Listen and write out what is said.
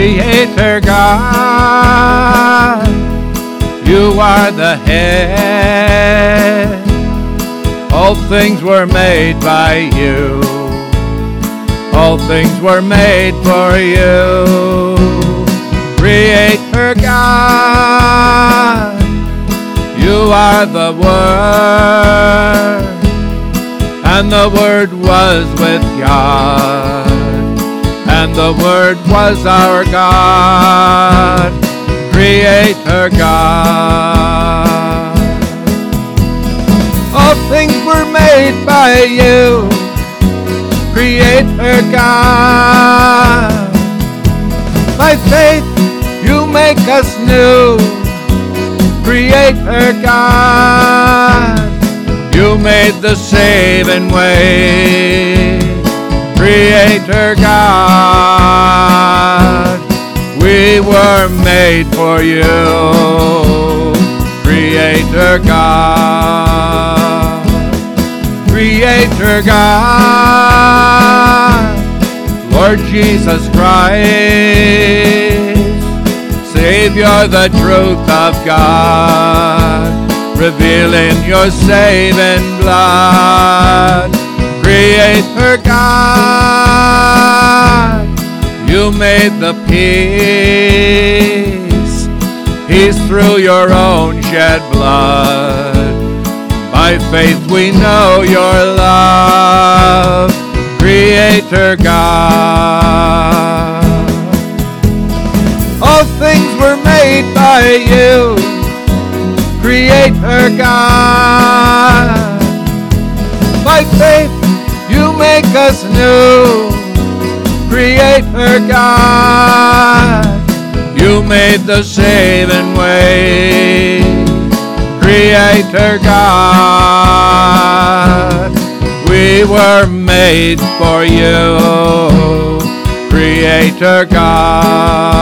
Creator God, you are the head. All things were made by you. All things were made for you. Creator God, you are the Word, and the Word was with God, and the Word was our God. Creator God, all things were made by you. Creator God, by faith you make us new. Creator God, you made the saving way. Creator God, we were made for you. Creator God, Creator God, Lord Jesus Christ, Savior, the truth of God, revealing your saving blood. Creator God, you made the peace through your own shed blood. By faith we know your love. Creator God, all things were made by you. Creator God, by faith you make us new. Creator God, you made the saving way. Creator God, we were made for you. Creator God.